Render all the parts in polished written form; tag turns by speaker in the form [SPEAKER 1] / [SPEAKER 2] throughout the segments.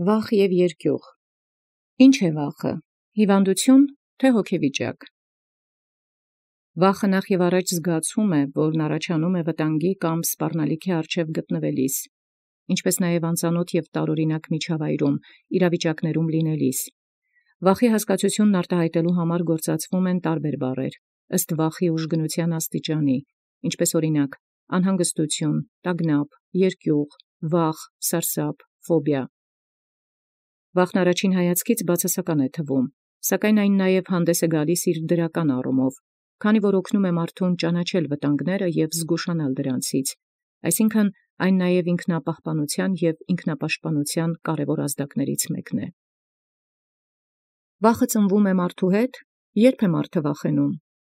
[SPEAKER 1] Վախ և երկյուղ։ Ինչ է վախը, հիվանդություն, թե հոգեվիճակ։ Վախը նախ և առաջ զգացում է, որն առաջանում է վտանգի կամ սպառնալիքի առջև գտնվելիս, ինչպես նաև անծանոթ և տարօրինակ միջավայրում, իրավիճակներում լինելիս։ Վախի հասկացությունն արտահայտելու համար գործածվում են տարբեր բառեր, ըստ վախի ուժգնության աստիճանի, ինչպես օրինակ անհանգստություն, տագնապ, երկյուղ, վախ, սարսափ, ֆոբիա։ Վախն առաջին հայացքից բացասական է թվում, սակայն այն նաև հանդես է գալիս իր դրական առումով, քանի որ օգնում է մարդուն ճանաչել վտանգները և զգուշանալ դրանցից, այսինքն այն նաև ինքնապահպանության և ինքնապաշտպանության կարևոր ազդակներից մեկն է։ Վախը ծնվում է մարդու հետ, երբ է մարդը վախենում։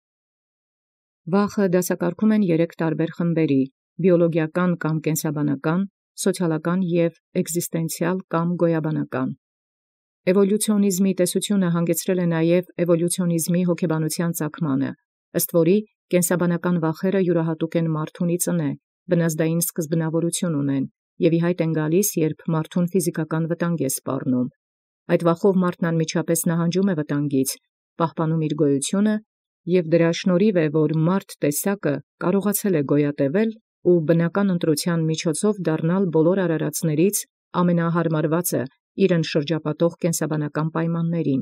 [SPEAKER 1] Վախը դասակարգում են 3 տարբեր խմբերի՝ բիոլոգիական կամ կենսաբանական, սոցիալական և էկզիստենցիալ կամ գոյաբանական։ Էվոլյուցիոնիզմի տեսությունը հանգեցրել է նաև էվոլյուցիոնիզմի հոգեբանության ծագմանը, ըստ որի կենսաբանական վախերը յուրահատուկ են մարդուն ի ծնե, բնազդային սկզբնավորություն ունեն և ի հայտ են գալիս, երբ մարդուն ֆիզիկական վտանգ է սպառնում։ Այդ վախով մարդն անմիջապես նահանջում է վտանգից, պահպանում իր գոյությունը, և դրա շնորհիվ է, որ մարդ տեսակը կարողացել է գոյատևել ու բնական ընտրության միջոցով դառնալ բոլոր արարածներից ամենահարմարվածը իրեն շրջապատող կենսաբանական պայմաններին։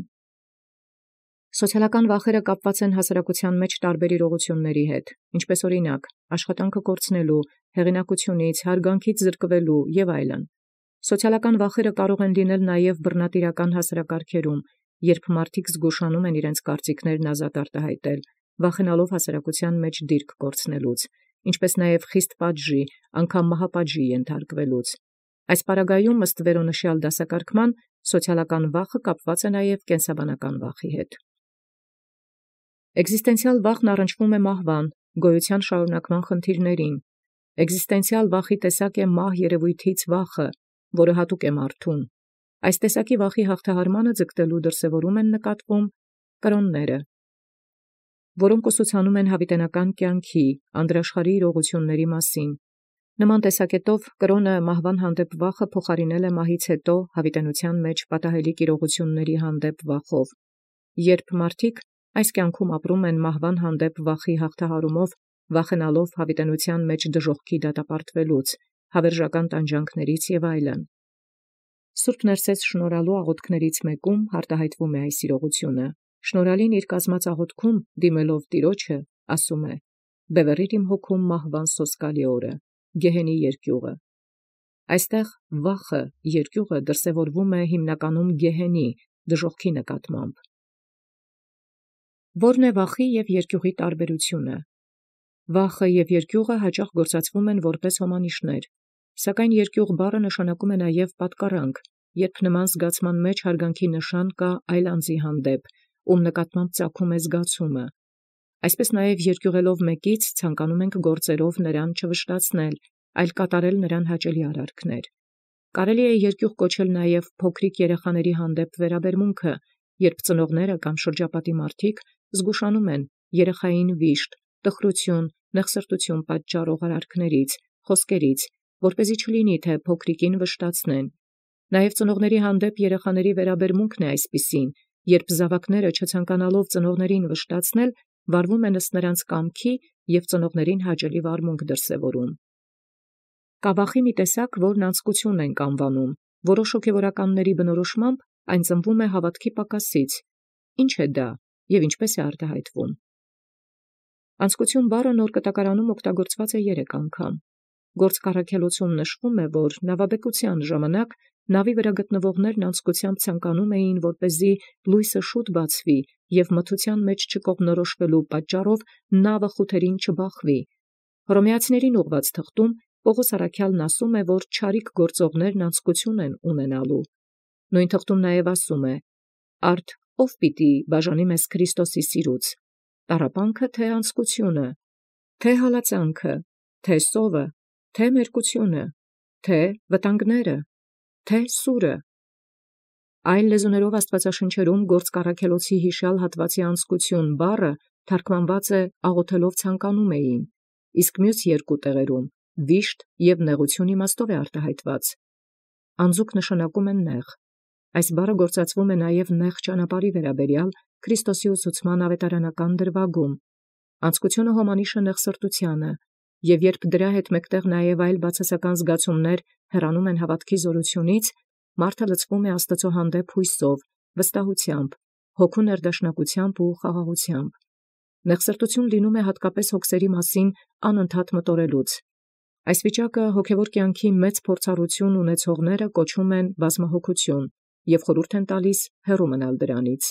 [SPEAKER 1] Սոցիալական վախերը կապված են հասարակության մեջ տարբեր իրողությունների հետ, ինչպես օրինակ աշխատանքը կորցնելու, հեղինակությունից, հարգանքից զրկվելու և այլն։ Սոցիալական վախերը կարող են լինել նաև բռնատիրական հասարակարգերում, երբ մարդիկ զգուշանում են իրենց կարծիքներն ազատ արտահայտել, վախենալով հասարակության մեջ դիրք կորցնելուց, ինչպես նաև խիստ պատժի, անգամ մահապատժի ենթարկվելուց։ Այս պարագայում ըստ վերոնշյալ դասակարգման սոցիալական վախը կապված է նաև կենսաբանական վախի հետ։ Էկզիստենցիալ վախն առնչվում է մահվան, գոյության շարունակման խնդիրներին։ Էկզիստենցիալ վախի տեսակ է մահ երևույթից վախը, որը հատուկ է մարդուն։ Այս տեսակի վախի հաղթահարմանը ձգտելու դրսևորում են նկատվում կրոնները, որոնք ուսուցանում են հավիտենական կյանքի, անդրաշխարհի իրողությունների մասին։ Նման տեսակետով կրոնը մահվան հանդեպ վախը փոխարինել է մահից հետո հավիտենության մեջ պատահելիք իրողությունների հանդեպ վախով։ Երբ մարդիկ այս կյանքում ապրում են մահվան հանդեպ վախի հաղթահարումով, վախենալով հավիտենության մեջ դժոխքի դատապարտվելուց, հավերժական տանջանքներից և այլն։ Սուրբ Ներսես շնորհալու աղոթքներից մեկում արտահայտվում է այս իրողությունը։ Շնորհալին իր կազմած աղոթքում դիմելով Տիրոջը ասում է. «Բևեռիր իմ հոգում մահվան սոսկալի օրը, գեհենի երկյուղը»։ Այստեղ վախը, երկյուղը դրսևորվում է հիմնականում գեհենի, դժոխքի նկատմամբ։ Ո՞րն է վախի և երկյուղի տարբերությունը։ Վախը և երկյուղը հաճախ գործածվում են որպես հոմանիշներ, սակայն երկյուղ բառը նշանակում է նաև պատկառանք, երբ նման զգացման մեջ հարգանքի նշան կա այլ անձի հանդեպ, ում նկատմամբ ծագում է զգացումը։ Այսպես նաև երկյուղելով մեկից ցանկանում ենք գործերով նրան չվշտացնել, այլ կատարել նրան հաճելի արարքներ։ Կարելի է երկյուղ կոչել նաև փոքրիկ երեխաների հանդեպ վերաբերմունքը, երբ ծնողները կամ շրջապատի մարդիկ զգուշանում են երեխային վիշտ, տխրություն, նեղսրտություն պատճառող արարքներից, խոսքերից, որպեսզի չլինի, թե փոքրիկին վշտացնեն։ Նաև ծնողների հանդեպ երեխաների վերաբերմունքն է այսպիսին, երբ զավակները չցանկանալով ծնողներին վշտացնել, վարվում են ըստ նրանց կամքի և ծնողներին հաճելի վարմունք դրսևորում։ Կա վախի մի տեսակ, որն անձկություն ենք անվանում, որոշ հոգևորականների բնորոշմամբ այն ծնվում է հավատքի պակասից։ Ինչ է դա և ինչպես է արտահայտվում։ Անձկություն բառը Նոր Կտակարանում օգտագործված է 3 անգամ։ Գործք Առաքելոցում նշվում է, որ նավաբեկության ժամանակ նավի վրա գտնվողներն անձկությամբ ցանկանում էին, որպեսզի լույսը շուտ բացվի և մթության մեջ չկողմնորոշվելու պատճառով նավը խութերին չբախվի։ Հռոմեացիներին ուղղված թղթում Պողոս առաքյալն ասում է, որ չարիք գործողներն անձկություն են ունենալու։ Նույն թղթում նաև ասում է. «Արդ ով պիտի բաժանի մեզ Քրիստոսի սիրուց, տառապանքը թե անձկությունը, թե հալածանքը, թե սովը, թե մերկությունը, թե վտանգները, թե սուրը»։ Այլ լեզուներով Աստվածաշնչերում Գործք Առաքելոցի հիշյալ հատվածի անձկություն բառը թարգմանված է աղոթելով ցանկանում էին, իսկ մյուս 2 տեղերում վիշտ և նեղություն իմաստով է արտահայտված։ անձուկ նշանակում են նեղ։ Այս բառը գործածվում է նաև նեղ ճանապարհի վերաբերյալ Քրիստոսի ուսուցման ավետարանական դրվագում։ Անձկությունը հոմանիշը նեղսրտությանը, եւ երբ դրա հետ մեկտեղ նաև այլ բացասական զգացումներ հեռանում են հավատքի զորությունից, մարդը լցվում է Աստծո հանդեպ հույսով, վստահությամբ, հոգու ներդաշնակությամբ ու խաղաղությամբ։ Նեղսրտություն լինում է հատկապես հոգսերի մասին անընդհատ մտորելուց։ Այս վիճակը հոգևոր կյանքի մեծ փորձառություն ունեցողները կոչում են բազմահոգություն եւ խորհուրդ են տալիս հեռու մնալ դրանից։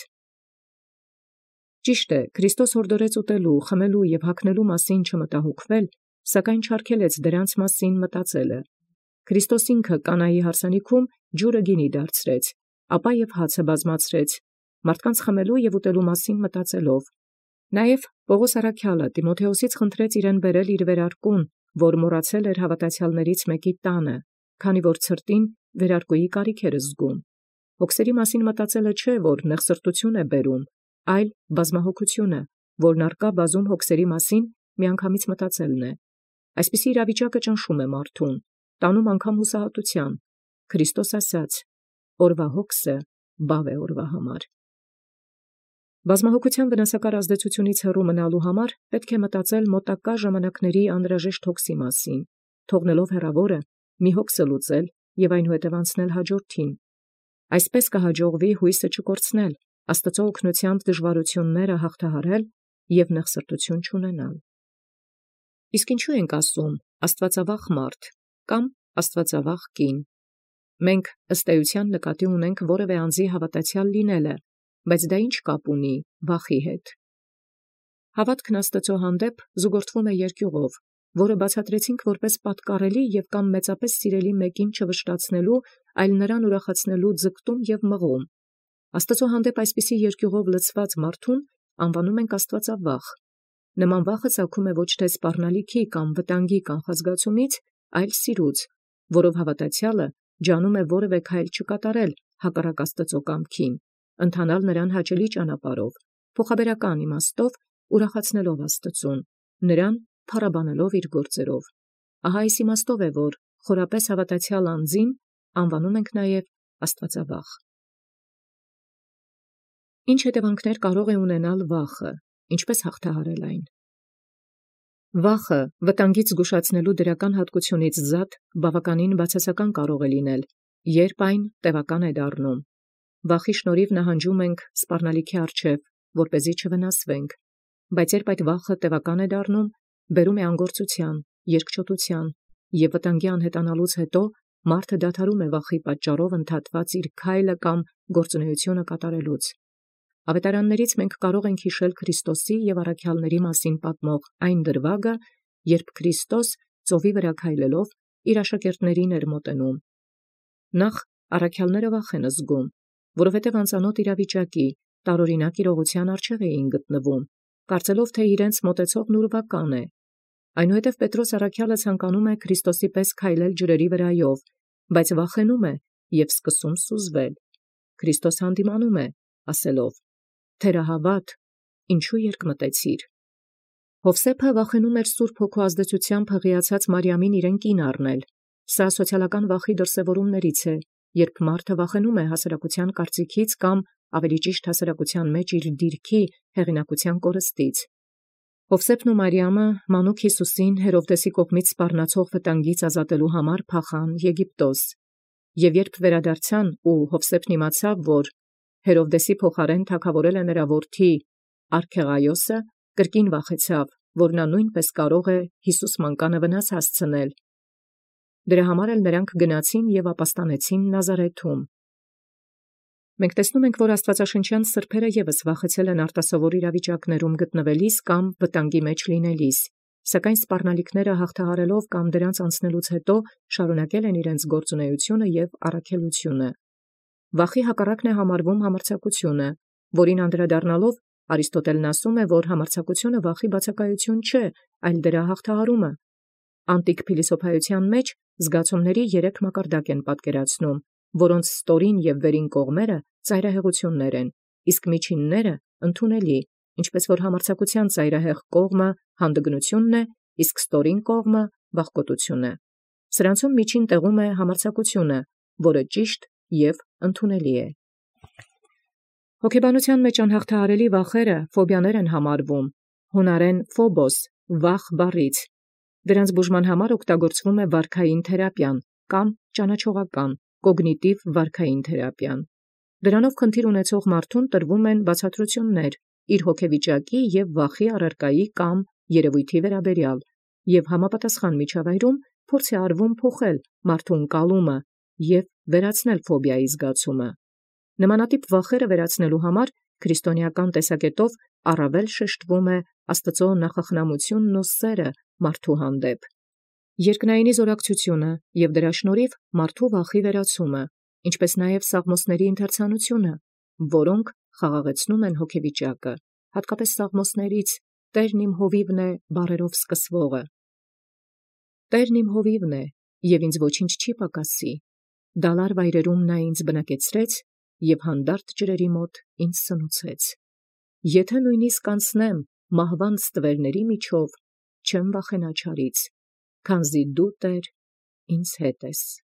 [SPEAKER 1] Ճիշտ է, Քրիստոս հորդորեց ուտելու, խմելու եւ հագնելու մասին չմտահոգվել, սակայն չարգելեց դրանց մասին մտածելը։ Քրիստոս ինքը Կանայի հարսանիքում ջուրը գինի դարձրեց, ապա եւ հացը բազմացրեց, մարդկանց խմելու եւ ուտելու մասին մտածելով։ Նաեւ Պողոս առաքյալը Տիմոթեոսից խնդրեց իրեն բերել իր վերարկուն, որ մոռացել էր հավատացյալներից մեկի տանը, քանի որ ցրտին վերարկուի կարիք էր զգում։ Հոգսերի մասին մտածելը չէ, որ նեղսրտություն է բերում, այլ բազմահոգությունը, որն արկա բազում հոգսերի մասին միանգամից մտածելն է։ Այսպիսի իրավիճակը ճնշում է մարդուն, տանում անգամ հուսահատության։ Քրիստոս ասաց. «Օրվա հոգսը բավ է օրվա համար»։ Բազմահոգության վնասակար ազդեցությունից հեռու մնալու համար պետք է մտածել մոտակա ժամանակների անհրաժեշտ հոգսի մասին, թողնելով հեռավորը մի հոգսը լուծել եւ այնուհետև անցնել հաջորդին։ Այսպես կհաջողվի հույսը չկորցնել, Աստծո օգնությամբ դժվարությունները հաղթահարել եւ նեղսրտություն չունենալ։ Իսկ ինչու ենք ասում Աստվածավախ մարդ կամ Աստվածավախ կին։ Մենք ըստ էության նկատի ունենք որևէ անձի հավատացյալ լինելը, բայց դա ինչ կապ ունի վախի հետ։ Հավատքն Աստծո հանդեպ զուգորդվում է երկյուղով, որը բացատրեցինք որպես պատկառելի եւ կամ մեծապես սիրելի մեկին չվշտացնելու, այլ նրան ուրախացնելու ձգտում եւ մղում։ Աստծո հանդեպ այսպիսի երկյուղով լցված մարդուն անվանում ենք Աստվածավախ։ Նման վախը ծագում է ոչ թե սպառնալիքի կամ վտանգի կանխազգացումից, այլ սիրուց, որով հավատացյալը ջանում է որևէ քայլ չկատարել հակառակ Աստծո կամքին, ընթանալ նրան հաճելի ճանապարհով, փոխաբերական իմաստով ուրախացնելով Աստծուն, նրան փառաբանելով իր գործերով։ Ահա այս իմաստով է, որ խորապես հավատացյալ անձին անվանում ենք նաև Աստվածավախ։ Ինչ հետևանքներ կարող է ունենալ վախը, ինչպես հաղթահարել այն։ Վախը վտանգից զգուշացնելու դրական հատկությունից զատ բավականին բացասական կարող է լինել, երբ այն տևական է դառնում։ Վախի շնորհիվ նահանջում ենք սպառնալիքի առջև, որպեսզի չվնասվենք, բայց երբ այդ վախը տևական է դառնում, բերում է անգործության, երկչոտության եւ վտանգի անհետանալուց հետո մարդը դադարում է վախի պատճառով ընդհատված իր քայլը կամ գործունեությունը կատարելուց։ Ավետարաններից մենք կարող ենք հիշել Քրիստոսի եւ առաքյալների մասին պատմող այն դրվագը, երբ Քրիստոս ծովի վրա քայլելով իր աշակերտներին էր մոտենում։ Նախ առաքյալները վախ են զգում, որովհետև անծանոթ իրավիճակի, տարօրինակ իրողության առջև էին գտնվում, կարծելով թե իրենց մոտեցողն ուրվական է։ Այնուհետև Պետրոս առաքյալը ցանկանում է Քրիստոսի պես քայլել ջրերի վրայով, բայց վախենում է եւ սկսում սուզվել։ Քրիստոս հանդիմանում է, ասելով. «Թերահավատ, ինչու երկմտեցիր»։ Հովսեփը վախենում էր Սուրբ Հոգու ազդեցությամբ հղիացած Մարիամին իրեն կին առնել։ Սա սոցիալական վախի դրսևորումներից է, երբ մարդը վախենում է հասարակության կարծիքից կամ ավելի ճիշտ հասարակության մեջ իր դիրքի հեղինակության կորստից։ Հովսեփն ու Մարիամը մանուկ Հիսուսին Հերովդեսի կողմից սպառնացող վտանգից ազատելու համար փախան Եգիպտոս։ Եվ երբ վերադարձան ու Հովսեփն իմացավ, որ Հերովդեսի փոխարեն թագավորել է նրա որդի Արքեղայոսը, կրկին վախեցավ, որ նա նույնպես կարող է Հիսուս մանկանը վնաս հասցնել։ Դրա համար էլ նրանք գնացին եւ ապաստանեցին Նազարեթում։ Մենք տեսնում ենք, որ աստվածաշնչյան սրբերը ևս վախեցել են արտասովոր իրավիճակներում գտնվելիս կամ վտանգի մեջ լինելիս, սակայն սպառնալիքները հաղթահարելով կամ դրանց անցնելուց հետո շարունակել են իրենց գործունեությունը եւ առաքելությունը։ Վախի հակառակն է համարվում համարձակությունը, որին անդրադառնալով Արիստոտելն ասում է, որ համարձակությունը վախի բացակայություն չէ, այլ դրա հաղթահարումը։ Անտիկ փիլիսոփայության մեջ զգացումների 3 մակարդակ են պատկերացնում, որոնց ստորին եւ վերին կողմերը ծայրահեղություններ են, իսկ միջինները ընդունելի, ինչպես որ համարձակության ծայրահեղ կողմը հանդգնությունն է, իսկ ստորին կողմը վախկոտությունը։ Սրանցում միջին տեղում է համարձակությունը, որը ճիշտ և ընդունելի է։ Հոգեբանության մեջ անհաղթահարելի վախերը ֆոբիաներ են համարվում, հունարեն ֆոբոս, վախ բառից։ Դրանց բուժման համար օգտագործվում է վարքային թերապիան կամ ճանաչողական, կոգնիտիվ վարքային թերապիան։ Դրանով խնդիր ունեցող մարդուն տրվում են բացատրություններ իր հոգեվիճակի և վախի առարկայի կամ երևույթի վերաբերյալ, և համապատասխան միջավայրում փորձ է արվում փոխել մարդու ընկալումը և վերացնել ֆոբիայի զգացումը։ Նմանատիպ վախերը վերացնելու համար քրիստոնեական տեսակետով առավել շեշտվում է Աստծո նախախնամությունն ու սերը մարդու հանդեպ, երկնայինի զորակցությունը և դրա շնորհիվ մարդու վախի վերացումը, ինչպես նաև սաղմոսների ընթերցանությունը, որոնք խաղաղեցնում են հոգեվիճակը, հատկապես սաղմոսներից «Տերն իմ հովիվն է» բառերով սկսվողը։ «Տերն իմ հովիվն է, և ինձ ոչինչ չի պակասի. դալար վայրերում նա ինձ բնակեցրեց, և հանդարտ ջրերի մոտ ինձ սնուցեց. եթե նույնիսկ անցնեմ մահվան ստվերների միջով, չեմ վախենա չարից, քանզի դու, Տեր, ինձ հետ ես»։